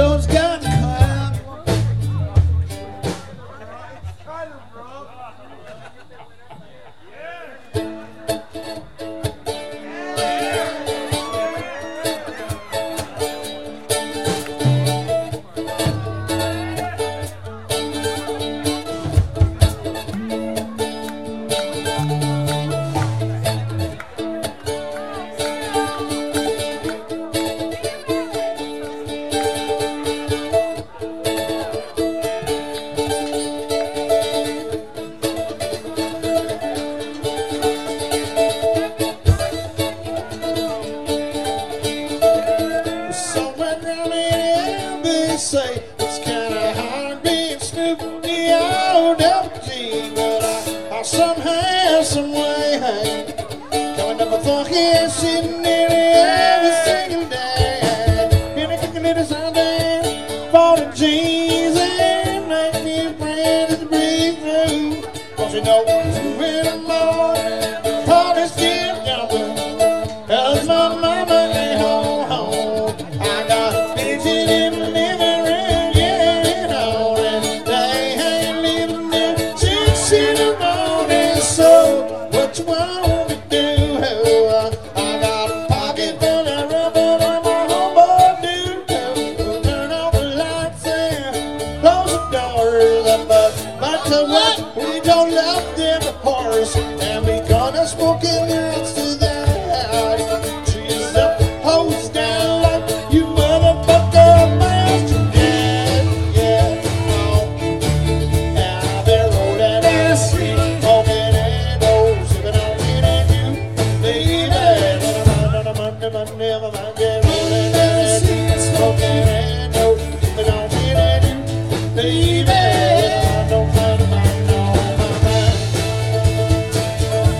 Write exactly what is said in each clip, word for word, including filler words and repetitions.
those gun clap. Say it's kinda hard being Snoop D O double G, but I, I somehow, some way, hey, coming up a funky sitting nearly every single day. Been a cooking little something for the G's and make me friends to breathe through. Cause you know, two in the morning, party's still jumping, cause my mama ain't home, home. I got bitches in the living room. So what you want me to do? Oh, I got a pocket full of rubber and my homeboy do. Turn off the lights and close the doors. But, but to what? We don't love them horse. And we gonna smoke in the rest of that. She's up, hose down like you motherfucker bastard. Yeah, yeah, oh. Yeah, they're rolling down the street. Never mind, get rolling down the street, smoking and no, but don't get at you, baby. I don't mind, mind, no, my mind.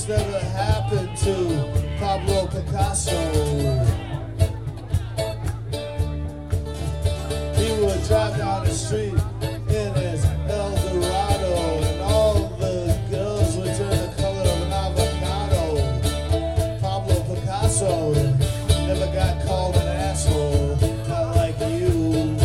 this never happened to Pablo Picasso. He would drive down the street in his Eldorado, and all the girls would turn the color of an avocado. Pablo Picasso never got called an asshole, not like you.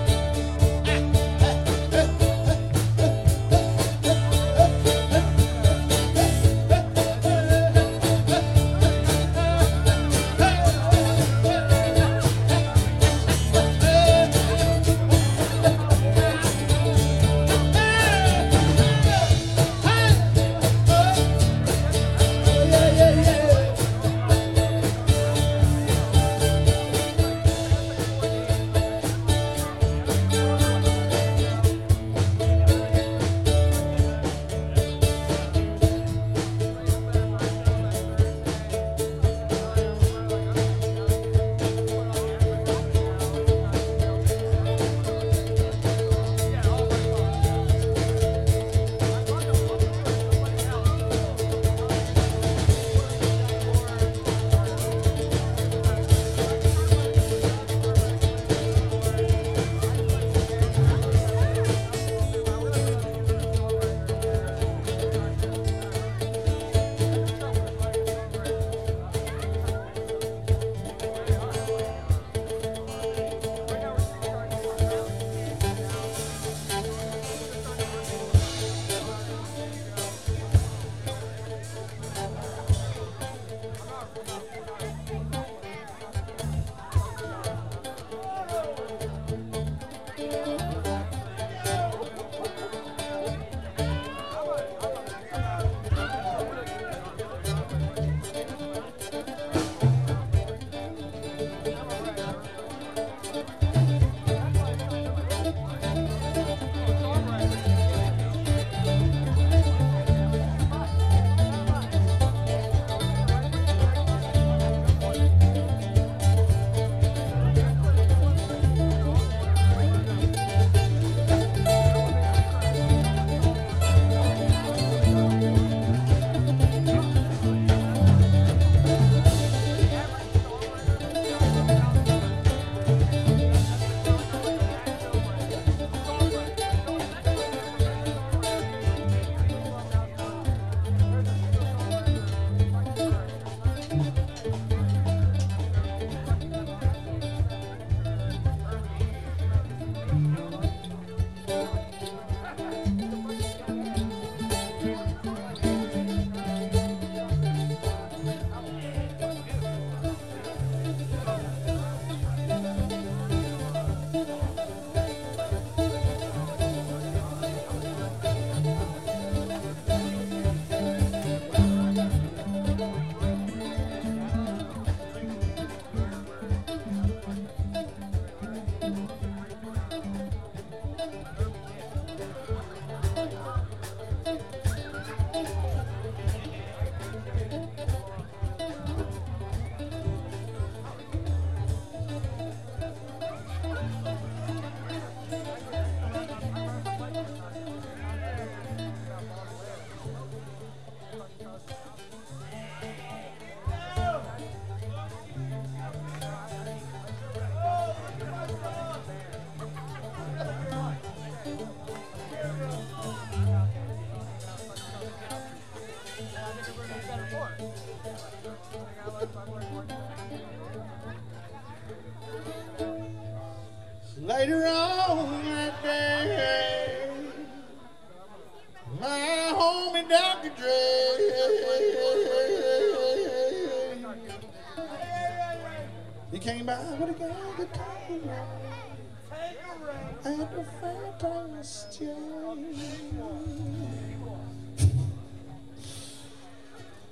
Later on that day, my homie Doctor Dre, he came by with a guy guitar at the fantastic.